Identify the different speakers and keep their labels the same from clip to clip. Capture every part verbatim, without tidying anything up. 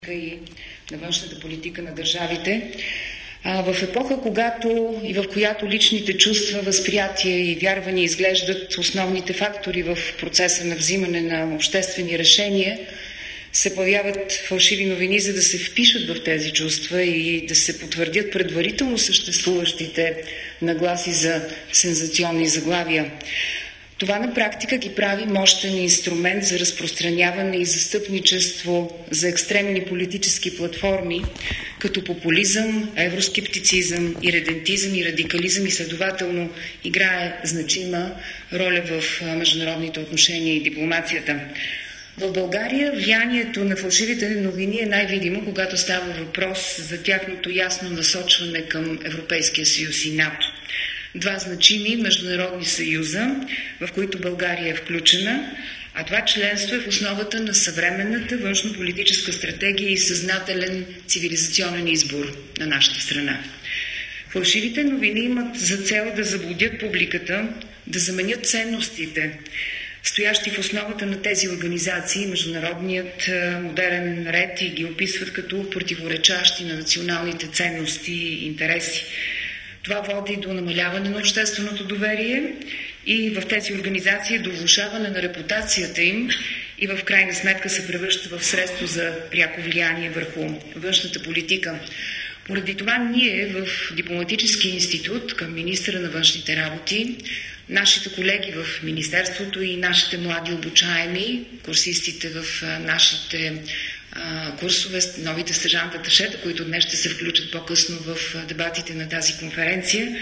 Speaker 1: и на външната политика на държавите. А, в епоха, когато и в която личните чувства, възприятия и вярвания изглеждат основните фактори в процеса на взимане на обществени решения, се появяват фалшиви новини, за да се впишат в тези чувства и да се потвърдят предварително съществуващите нагласи за сензационни заглавия. Това на практика ги прави мощен инструмент за разпространяване и застъпничество за екстремни политически платформи, като популизъм, евроскептицизъм, иредентизъм и радикализъм и следователно играе значима роля в международните отношения и дипломацията. В България влиянието на фалшивите новини е най-видимо, когато става въпрос за тяхното ясно насочване към Европейския съюз и НАТО. Два значими международни съюза, в които България е включена, а това членство е в основата на съвременната външнополитическа стратегия и съзнателен цивилизационен избор на нашата страна. Фалшивите новини имат за цел да заблудят публиката, да заменят ценностите, стоящи в основата на тези организации, международният модерен ред, и ги описват като противоречащи на националните ценности и интереси. Това води до намаляване на общественото доверие и в тези организации до влошаване на репутацията им и в крайна сметка се превръща в средство за пряко влияние върху външната политика. Поради това ние в Дипломатическия институт към министъра на външните работи, нашите колеги в Министерството и нашите млади обучаеми, курсистите в нашите курсове, новите стажант-аташета, които днес ще се включат по-късно в дебатите на тази конференция,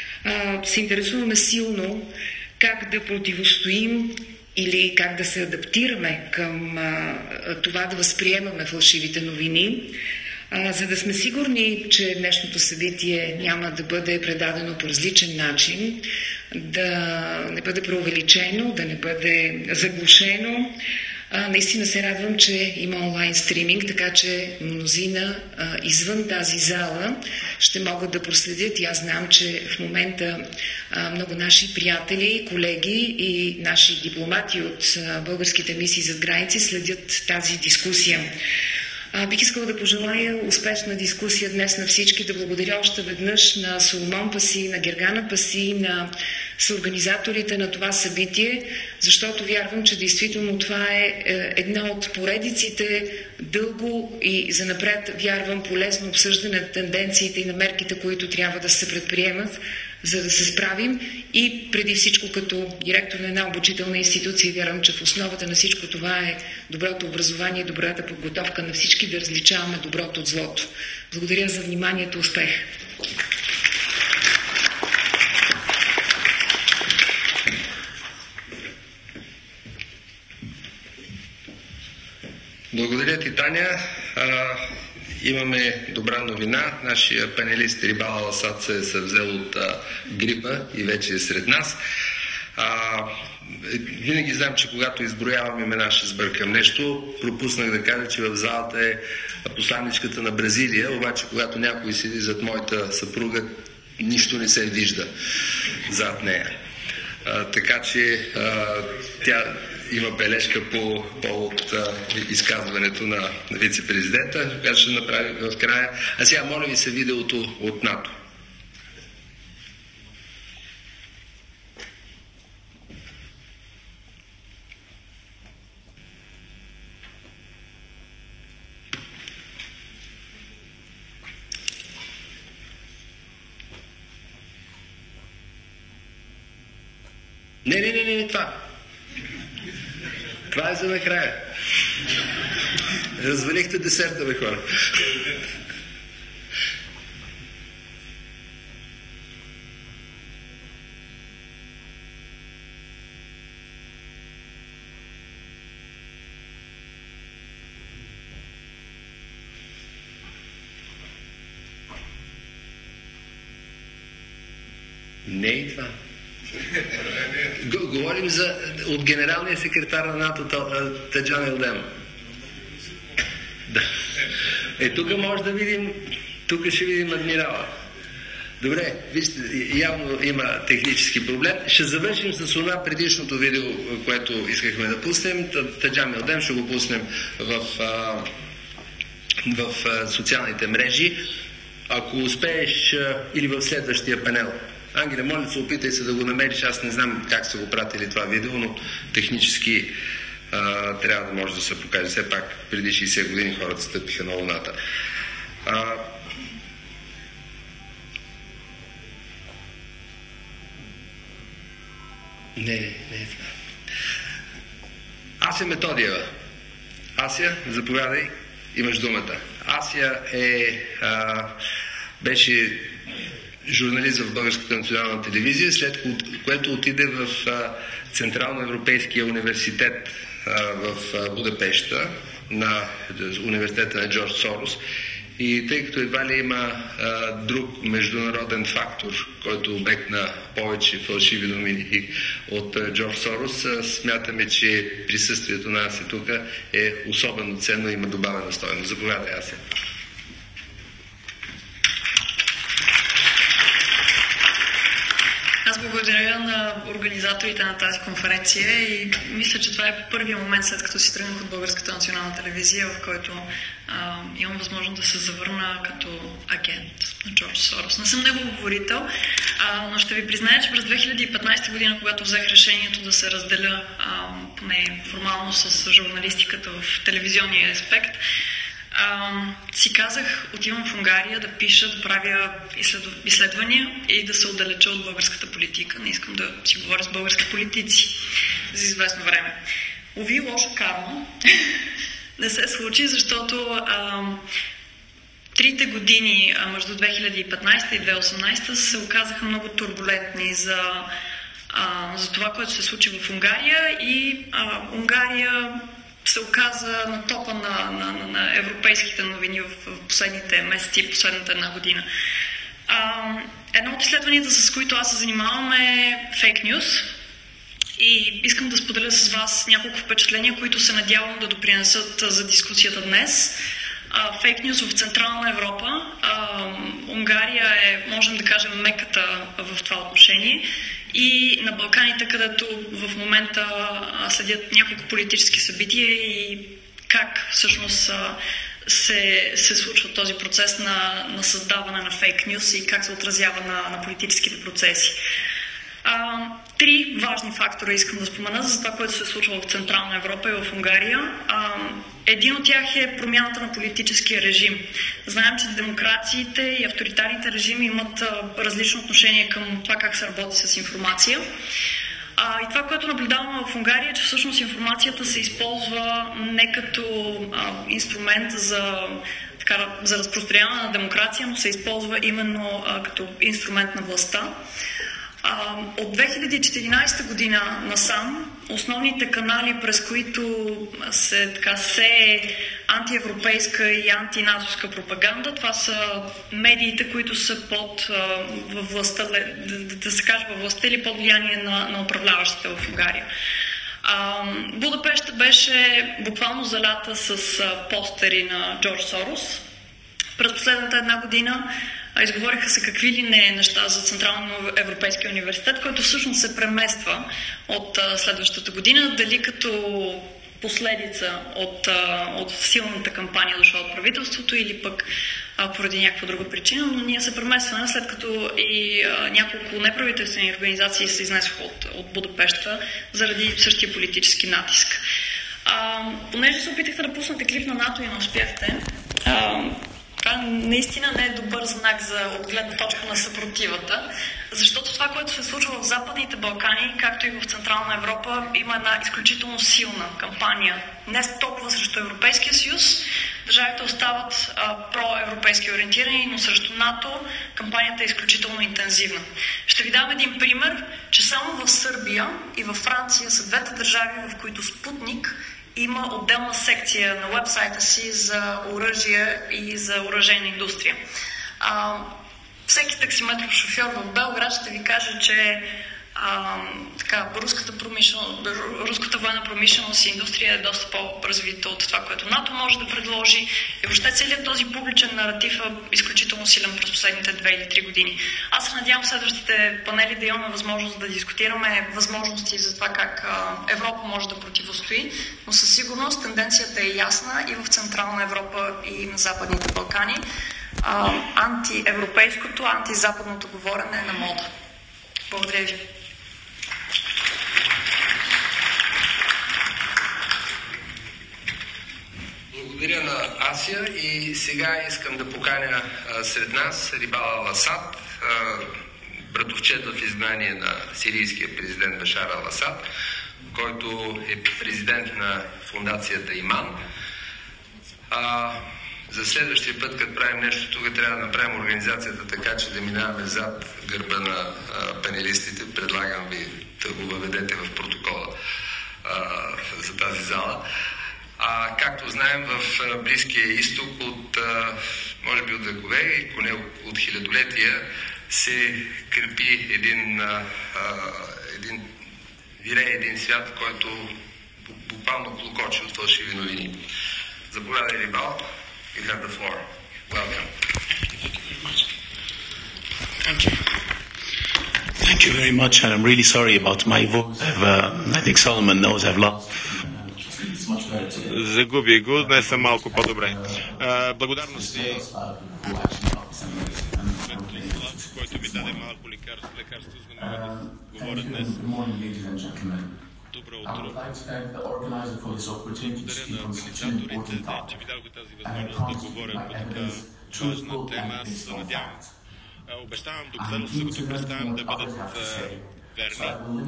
Speaker 1: се интересуваме силно как да противостоим или как да се адаптираме към това да възприемаме фалшивите новини, за да сме сигурни, че днешното събитие няма да бъде предадено по различен начин, да не бъде преувеличено, да не бъде заглушено. А, наистина се радвам, че има онлайн стриминг, така че мнозина а, извън тази зала ще могат да проследят. И аз знам, че в момента а, много наши приятели, колеги и наши дипломати от а, българските мисии зад граници следят тази дискусия. А, бих искала да пожелая успешна дискусия днес на всички, да благодаря още веднъж на Соломон Паси, на Гергана Паси, на съорганизаторите на това събитие, защото вярвам, че действително това е една от поредиците дълго и занапред, вярвам, полезно обсъждане на тенденциите и на мерките, които трябва да се предприемат, за да се справим, и преди всичко като директор на една обучителна институция вярвам, че в основата на всичко това е доброто образование и добрата подготовка на всички да различаваме доброто от злото. Благодаря за вниманието. Успех!
Speaker 2: Благодаря ти, Таня. А, имаме добра новина. Нашия панелист Рибал Аласад се е съвзел от а, грипа и вече е сред нас. А, винаги знам, че когато изброявам имена, ще сбъркам нещо. Пропуснах да кажа, че в залата е посланичката на Бразилия, обаче когато някой седи зад моята съпруга, нищо не се вижда зад нея. А, така че а, тя има бележка по повод изказването на, на вице-президента, която ще направи в края. А сега моля ви се видеото от НАТО. Не, не, не, не, това. Това е за накрая. Развалихте десерта, бе, хора. Не и това. Говорим за, от генералния секретар на НАТО Таджан Елдем. Да. Е, тук може да видим, тук ще видим адмирала. Добре, вижте, явно има технически проблем. Ще завършим с това предишното видео, което искахме да пуснем. Таджан Елдем ще го пуснем в а, в социалните мрежи. Ако успееш или в следващия панел. Ангеле, моля се, опитай се да го намериш. Аз не знам как са го пратили това видео, но технически а, трябва да може да се покаже. Все пак преди шейсет години хората стъпиха на Луната. А, не, не е това. Ася Методиева. Ася, заповядай, имаш думата. Ася е, а, беше журналист в Българската национална телевизия, след което отиде в а, Централно-европейския университет а, в а, Будапеща, на университета на Джордж Сорос. И тъй като едва ли има а, друг международен фактор, който е обект на повече фалшиви новини от а, Джордж Сорос, а, смятаме, че присъствието на Ася тук е особено ценно и има добавена стойност. Заповядай, Ася.
Speaker 3: Аз благодаря на организаторите на тази конференция и мисля, че това е първият момент, след като си тръгнах от Българската национална телевизия, в който а, имам възможност да се завърна като агент на Джордж Сорос. Не съм негов говорител, а, но ще ви призная, че през две хиляди и петнадесета година, когато взех решението да се разделя а, поне формално с журналистиката в телевизионния аспект, Uh, си казах, отивам в Унгария да пиша, да правя изслед... изследвания и да се отдалеча от българската политика. Не искам да си говоря с български политици за известно време. Уви, лоша карма. Не се случи, защото uh, трите години uh, между две хиляди и петнадесета и две хиляди и осемнадесета се оказаха много турбулентни за, uh, за това, което се случи в Унгария и uh, Унгария се оказа на топа на, на, на, на европейските новини в, в последните месеци, последната една година. А, едно от изследванията, с които аз се занимавам, е фейк нюз. И искам да споделя с вас няколко впечатления, които се надявам да допринесат за дискусията днес. Фейк нюз в Централна Европа. А, Унгария е, можем да кажем, меката в това отношение. И на Балканите, където в момента следят няколко политически събития и как всъщност се, се случва този процес на, на създаване на фейк нюз и как се отразява на, на политическите процеси. А, три важни фактора искам да спомена за това, което се случва в Централна Европа и в Унгария. А, един от тях е промяната на политическия режим. Знаем, че демокрациите и авторитарните режими имат а, различно отношение към това как се работи с информация. А, и това, което наблюдаваме в Унгария, е, че всъщност информацията се използва не като а, инструмент за, така, за разпространяване на демокрация, но се използва именно а, като инструмент на властта. От две хиляди и четиринадесета година насам основните канали, през които се така се антиевропейска и антинатовска пропаганда, това са медиите, които са под във властта, да, да се каже във властта или под влияние на, на управляващите в Унгария. Будапеща беше буквално залята с постери на Джордж Сорос. През последната една година изговориха се какви ли не неща за Централно-европейския университет, който всъщност се премества от а, следващата година, дали като последица от, а, от силната кампания дошла от правителството или пък а, поради някаква друга причина, но ние се преместваме, след като и а, няколко неправителствени организации се изнесоха от, от Будапеща заради същия политически натиск. А, понеже се опитахте да пуснете клип на НАТО и не успяхте, а, това наистина не е добър знак за отгледна точка на съпротивата, защото това, което се случва в Западните Балкани, както и в Централна Европа, има една изключително силна кампания. Не толкова срещу Европейския съюз, държавите остават а, проевропейски ориентирани, но срещу НАТО кампанията е изключително интензивна. Ще ви дам един пример, че само в Сърбия и във Франция са двете държави, в които Спутник има отделна секция на уебсайта си за оръжие и за оръжейна индустрия. А, всеки таксиметров шофьор в Белград ще ви каже, че А, така, руската, промишлен... руската военна промишленост и индустрия е доста по-развита от това, което НАТО може да предложи. И въобще целият този публичен наратив е изключително силен през последните две или три години. Аз се надявам в следващите панели да имаме възможност да дискутираме възможности за това как Европа може да противостои, но със сигурност тенденцията е ясна и в Централна Европа и на Западните Балкани. А, антиевропейското, антизападното говорене е на мода. Благодаря ви.
Speaker 2: Благодаря на Асия и сега искам да поканя а, сред нас Рибал ал-Асад, братовчет в изгнание на сирийския президент Башар ал-Асад, който е президент на фундацията Иман. А, за следващия път, като правим нещо тук, трябва да направим организацията така, че да минаваме зад гърба на а, панелистите. Предлагам ви да го въведете в протокола а, за тази зала. А, както знаем, в а, Близкия изток от, а, може би от векове и поне от хилядолетия се крепи един, а, един вирее един свят, който буквално клокочи от фалшиви новини. Заповядай, Рибал. You have the floor. Welcome.
Speaker 4: Thank you. Thank you very much, and I'm really sorry about my voice. I've, uh, I think Solomon knows I've lost.
Speaker 5: Загуби го, днес съм малко по-добре. Uh, благодарности, който ми даде малко лекарство, лекарство за да мога да говоря днес. Добро утро. Благодаря на организаторите, че ми дадоха тази възможност да говоря по така важна тема. Аз се надявам. Обещавам, докато се го представям, да бъдат верни.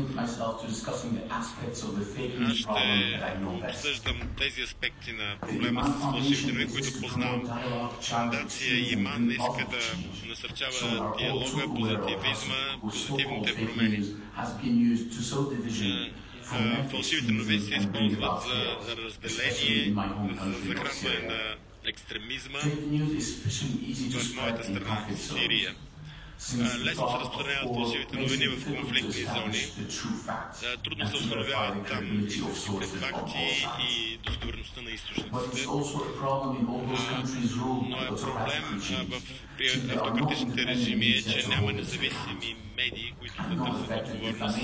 Speaker 5: Аз ще обсъждам тези аспекти на проблема с фалшивите новини, които познавам. Фундация Иман иска да насърчава диалога, позитивизма, позитивните промени. Фалшивите новини се използват за разделение, за захранване на екстремизма в моята страна, Сирия. Лесно се разпространяват фалшивите новини в конфликтни зони. Трудно се установяват там истинските факти и достоверността на източниците. Но е проблем в при автократичните режими е, че няма независими медии, които да търсят отговорност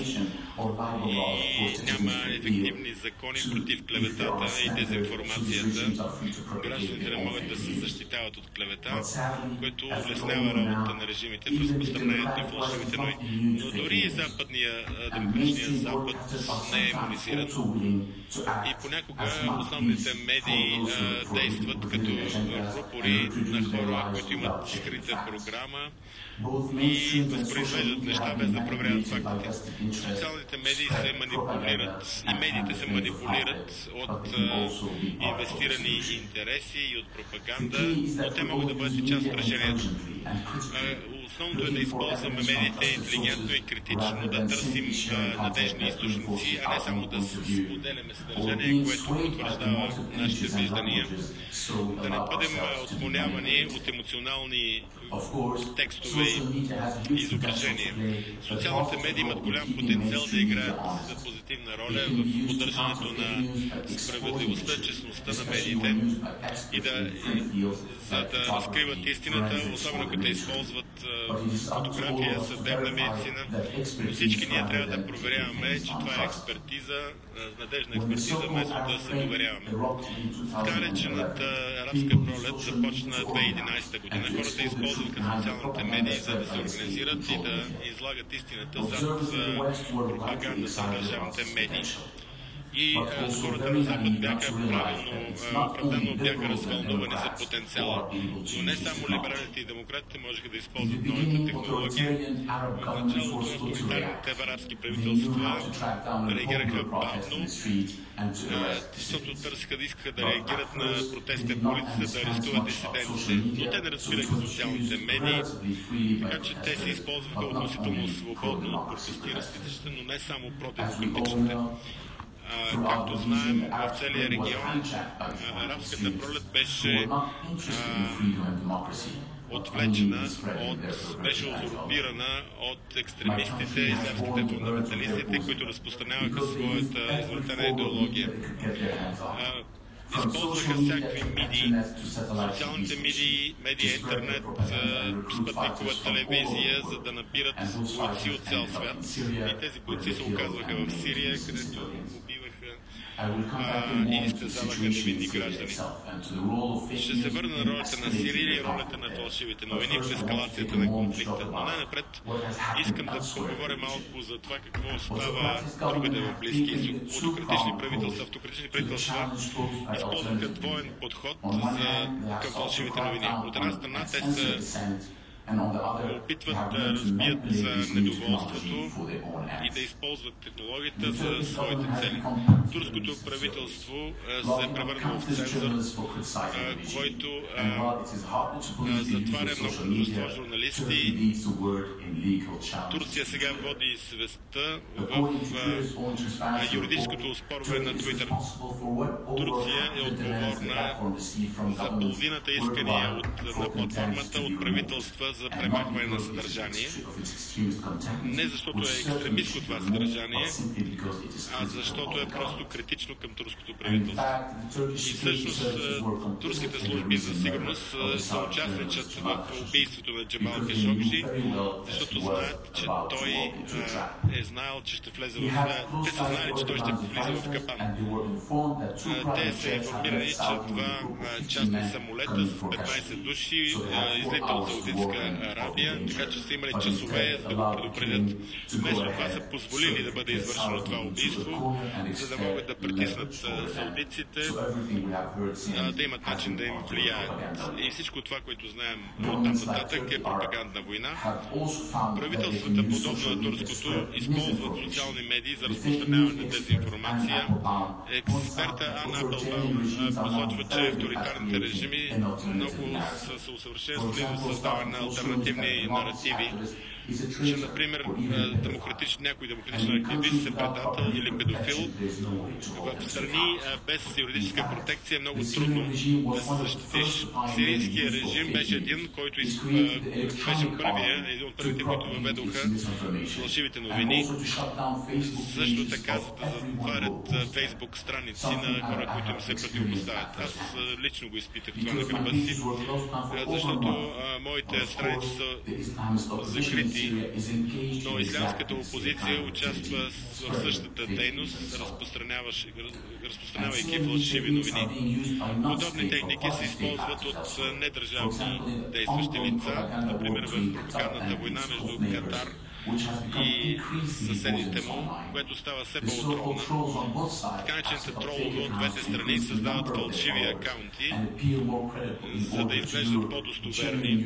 Speaker 5: и няма ефективни закони против клеветата и дезинформацията. Гражданите не могат да се защитават от клевета, което улеснява работа на режимите в разпространението на фалшивите новини. Но дори и западния, демократичния Запад не е имунизиран. И понякога основните медии а, действат като рупори на хора, които имат скрита програма и възпроизвеждат неща без да проверяват фактите. Социалните медии се манипулират и медиите се манипулират от а, инвестирани интереси и от пропаганда, но те могат да бъдат и част от решението. Основното е да използваме медиите интелигентно и критично, да търсим а, надежни източници, а не само да споделяме съдържание, което потвърждава нашите виждания. Да не бъдем отклонявани от емоционални текстове и изображения. Социалните медии имат голям потенциал да играят за позитивна роля в поддържането на справедливостта, честността на медиите и да, и, за да разкриват истината, особено като използват фотография, съдебна медицина. Но всички ние трябва да проверяваме, че това е експертиза, надежна експертиза, вместо да се доверяваме. Така речената арабска пролет започна две хиляди и единадесета година. Хората използваха социалните медии, за да се организират и да излагат истината зад пропагандата на държавните медии. И а, хората на Запад бяха правилно, оправдано бяха развълнувани за потенциала. Но не само либералите и демократите можеха да използват новата технология. В началото на авторитарните арабски правителства реагираха бавно, защото търсиха да искаха да реагират на протестите по улицата, да арестуват дисидентите. Но те не разбираха социалните медии, така че те се използваха относително свободно от протестиращите, но не само продемократичните. А, както знаем, в целия регион арабската пролет беше а, отвлечена, от, беше узурпирана от екстремистите, ислямските фундаменталистите, които разпространяваха своята извратена идеология. А, използваха всякакви медии, социалните медии, медия, интернет, спътникова телевизия, за да набират бойци от цял свят. И тези бойци се оказваха в Сирия, където убиваха а, и изтезаваха невинни граждани. Ще се върна на ролята на Сирия и ролята на фалшивите новини в ескалацията на конфликта. Но най-напред искам да поговоря малко за това какво става другаде в Близкия изток. Автократични правителства, автократични правителства използваха двоен подход за, към фалшивите новини. От една страна те са опитват да разбият недоволството и да използват технологията за своите цели. Турското правителство се е превърнало в цензор, който затваря много множество журналисти. Турция сега води свестта в юридическото оспорване на Twitter. Турция е отговорна за половината искания от, на платформата от правителства за премахване на съдържание. Не защото е екстремистко това съдържание, а защото е просто критично към турското правителство. И всъщност турските служби за сигурност са участничат в убийството на Джамал Кашогджи, защото знаят, че той е знаел, че ще влезе в... Те са знали, че той ще влиза в капан. Те са информирани, че това частни самолета с петнайсет души излита от Саудитска Арабия, така че са имали часове за да го предупредят. Вместо това са позволили да бъде извършено това убийство, за да могат да притиснат саудитците, да имат начин да им влияят. И всичко това, което знаем от там нататък, е пропагандна война. Правителствата, подобно на турското, използват социални медии за разпространяване на дезинформация. Експерта Ана Апелбаум посочва, че авторитарните режими много са се усъвършенствали за създаване на алтернативни наративи, че, например, демократич, някой демократичен активист е предател или педофил. В страни без юридическа протекция е много трудно да се защитиш. Сирийския режим беше един, който из... беше първия, един от първите, които въведоха фалшивите новини. Също така, за да затварят фейсбук страници на хора, които им се противопоставят. Аз лично го изпитах това на гърба си, защото а, моите страници са закрити, но ислямската опозиция участва в същата дейност, разпространявайки фалшиви новини. Подобни техники се използват от недържавни действащи лица, например в пропагандната война между Катар и съседите му, което става все по-отровна. Така начините тролове от двете страни създават фалшиви акаунти, за да изглеждат по-достоверни.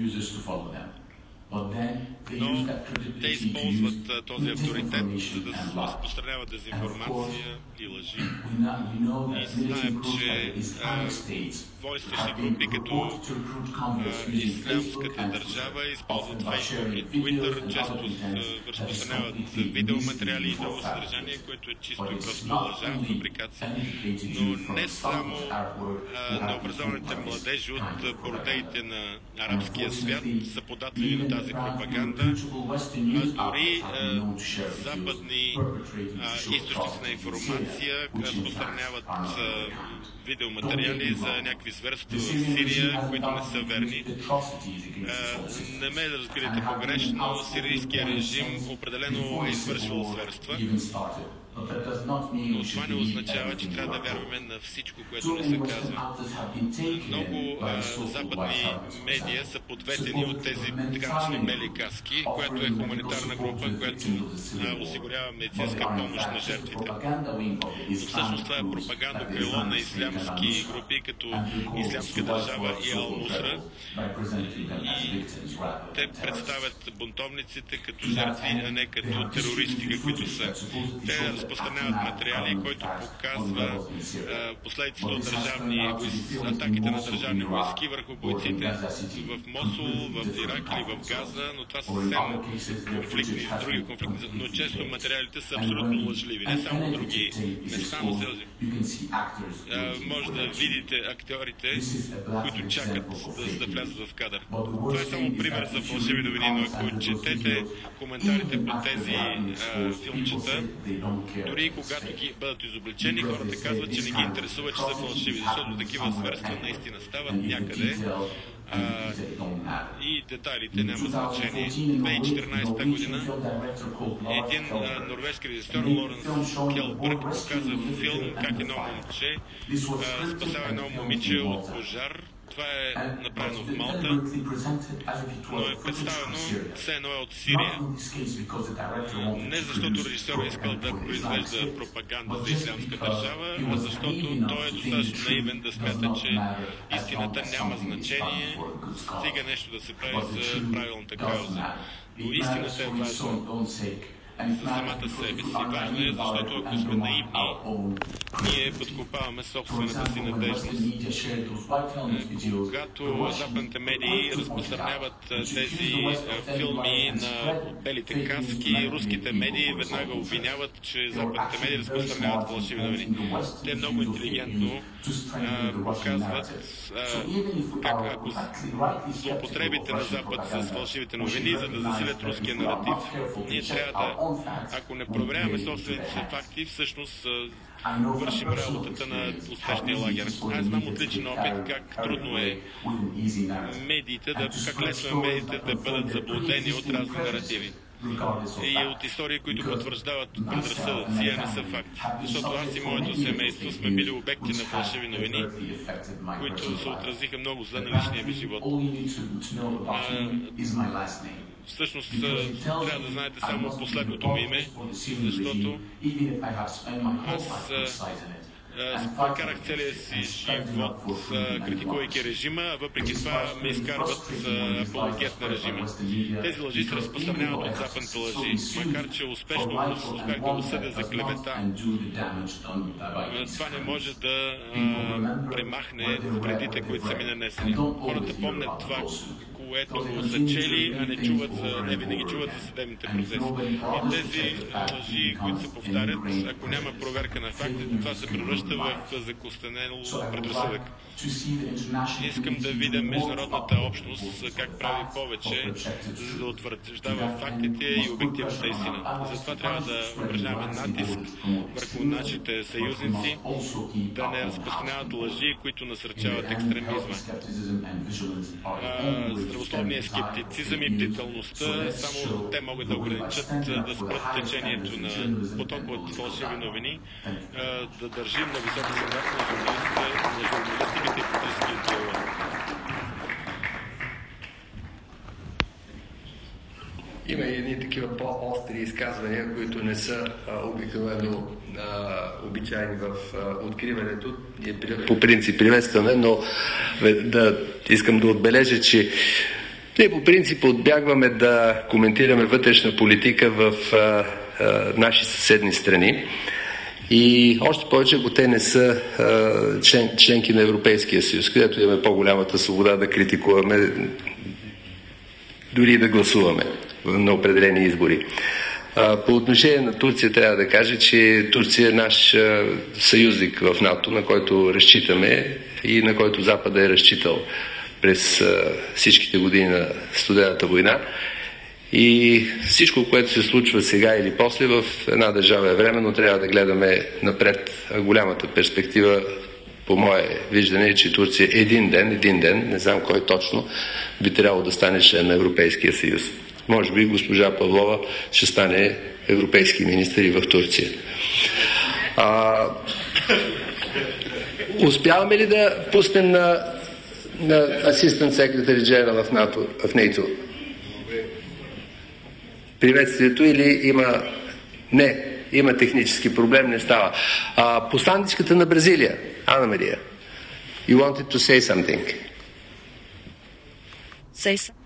Speaker 5: Но те използват а, този авторитет, за да се разпространяват дезинформация и лъжи. И знаем, че а, войстващи групи като а, Ислямската държава използват Facebook и Twitter, често а, разпространяват видеоматериали и друго съдържание, което е чисто и просто лъжа, фабрикация. Но не само а, необразованите младежи от бордеите на арабския свят са податливи на тази пропаганда, а дори а, западни а, източници на информация разпространяват а, видеоматериали за някакви зверства в Сирия, които не са верни. А, не ме да разбирате погрешно, сирийския режим определено е извършвал зверства, но това не означава, че трябва да вярваме на всичко, което не се казва. Много а, западни медии са подветени от тези така наречени бели каски, която е хуманитарна група, която а, осигурява медицинска помощ на жертвите. Но всъщност това е пропагандно крило на ислямски групи, като Ислямска държава и Ал-Нусра. И те представят бунтовниците като жертви, а не като терористи, каквито са. Те разпространяват материали, който показва последиците от държавни атаките на държавни войски върху бойците в Мосул, в Ирак или в Газа, но това са съвсем конфликтни, други конфликти, но често материалите са абсолютно лъжливи. Не само други места, но се може да видите актьорите, които чакат да, да влязат в кадър. Това е само пример за фалшиви новини, но ако четете коментарите по тези а, филмчета, дори и когато ги бъдат изобличени, хората казват, че не ги интересува, че са фалшиви, защото такива зверства наистина стават някъде. А, и детайлите няма значение. две хиляди и четиринадесета година един а, норвежки режисьор Лоренс Кjelberg показа филм как едно момче а, спасява едно момиче от пожар. Това е направено в Малта, но е представено все едно е от Сирия. Не защото режисьор е искал да произвежда пропаганда за ислямска държава, а защото той е достатъчно наивен да смята, че истината няма значение, стига нещо да се прави за правилната кауза. Но истината е важна за самата себе си. Важно е, защото ако сме наивни, ние подкопаваме собствената си надежност. Когато западните медии разпространяват тези филми на белите каски, руските медии веднага обвиняват, че западните медии разпространяват фалшиви новини. Те много интелигентно а, показват а, как ако злоупотребите на Запад с фалшивите новини, за да засилят руския наратив. Ние трябва да, ако не проверяваме собствените си факти, всъщност вършим работата на успешния лагер. Аз знам от личен опит как трудно е медиите, да, как лесно е медиите да бъдат заблудени от разни наративи. И от истории, които потвърждават предразсъдъци, а не са факти. Защото аз и моето семейство сме били обекти на фалшиви новини, които се отразиха много зле на личния ми живот. А, всъщност трябва да знаете само последното му име, защото аз прекарах целия си живот, критикувайки режима, а въпреки това ме изкарват апологет на режима. Тези лъжи се разпространяват от западните лъжи, макар че успешно успях да осъдя за клевета. Това не може да а, премахне вредите, които са ми нанесени. Хората помнят това, което са чели, а не чуват за, не винаги чуват за съдебните процеси. И тези лъжи, които се повтарят, ако няма проверка на фактите, това се превръща в закостенело предразсъдък. Искам да видя международната общност как прави повече, за да утвърждава фактите и обективната истина. Затова трябва да упражняваме натиск върху нашите съюзници, да не разпространяват лъжи, които насърчават екстремизма. Здравословният скептицизъм и бдителността, само те могат да ограничат, да спрат течението на потока от фалшиви новини, да държим на високи стандарти на журналистите, на журналистиката и политическия диалог.
Speaker 2: Има и едни такива по-остри изказвания, които не са а, обикновено а, обичайни в а, откриването. Ние по принцип приветстваме, но да, искам да отбележа, че ние по принцип отбягваме да коментираме вътрешна политика в а, а, наши съседни страни. И още повече, ако те не са а, член, членки на Европейския съюз, където имаме по-голямата свобода да критикуваме, дори да гласуваме на определени избори. По отношение на Турция трябва да кажа, че Турция е наш съюзник в НАТО, на който разчитаме и на който Запада е разчитал през всичките години на студената война. И всичко, което се случва сега или после в една държава е временно, трябва да гледаме напред. Голямата перспектива, по мое виждане, е, че Турция един ден, един ден, не знам кой точно, би трябвало да стане член на Европейския съюз. Може би госпожа Павлова ще стане европейски министър и в Турция. А, успяваме ли да пуснем на, на Assistant Secretary General в НАТО, в НАТО? Приветствието или има... Не, има технически проблем, не става. А, посланничката на Бразилия, Ана Мария, you wanted to say something?
Speaker 1: Say something.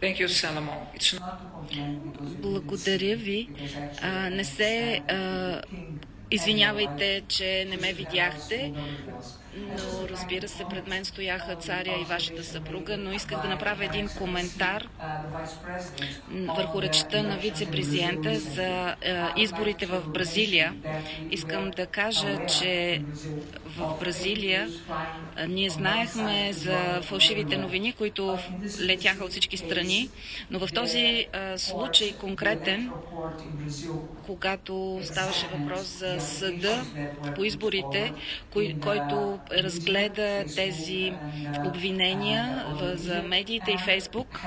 Speaker 6: Thank you, Salomon. It's not...
Speaker 7: Благодаря ви. А, не се а, извинявайте, че не ме видяхте, но разбира се, пред мен стояха царя и вашата съпруга, но исках да направя един коментар върху речта на вице-президента за изборите в Бразилия. Искам да кажа, че в Бразилия ние знаехме за фалшивите новини, които летяха от всички страни, но в този случай конкретен, когато ставаше въпрос за съда по изборите, кой, който разгледа тези обвинения за медиите и Фейсбук,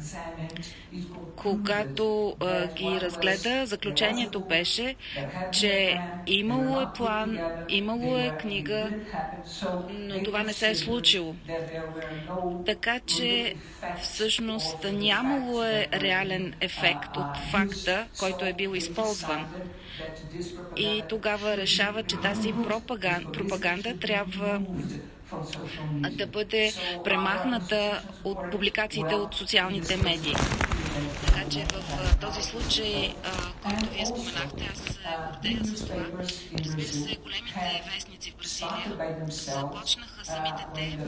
Speaker 7: когато а, ги разгледа, заключението беше, че имало е план, имало е книга, но това не се е случило. Така че всъщност нямало е реален ефект от факта, който е бил използван. И тогава решава, че тази пропаганда, пропаганда трябва да бъде премахната от публикациите от социалните медии. Така че в този случай, който вие споменахте, аз се гордея с това. Разбира се, големите вестници в Бразилия започнаха самите те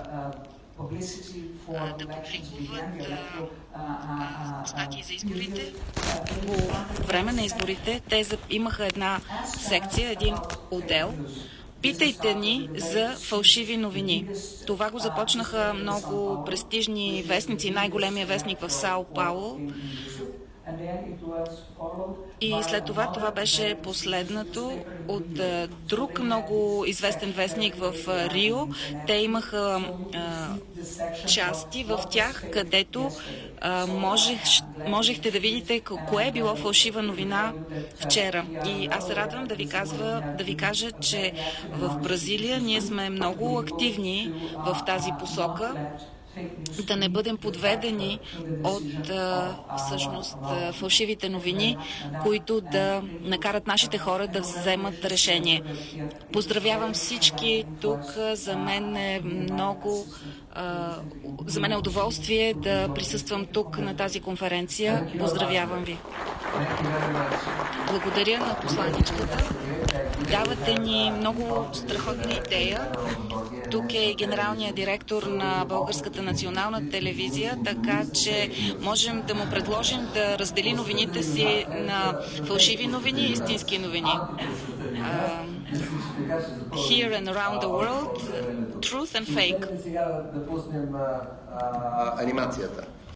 Speaker 7: да публикуват статии за изборите. По време на изборите те имаха една секция, един отдел. Питайте ни за фалшиви новини. Това го започнаха много престижни вестници, най-големия вестник в Сао Пауло. И след това това беше последното от друг много известен вестник в Рио. Те имаха а, части в тях, където а, можех, можехте да видите кое е било фалшива новина вчера. И аз се радвам да ви, казва, да ви кажа, че в Бразилия ние сме много активни в тази посока, да не бъдем подведени от а, всъщност а, фалшивите новини, които да накарат нашите хора да вземат решение. Поздравявам всички тук. За мен е много а, за мен е удоволствие да присъствам тук на тази конференция. Поздравявам ви. Благодаря на посланичката. Давате ни много страхотна идея. Тук е и генералният директор на Българската национална телевизия, така че можем да му предложим да раздели новините си на фалшиви новини и истински новини. Uh, here and around the world, truth and fake.
Speaker 2: Анимацията.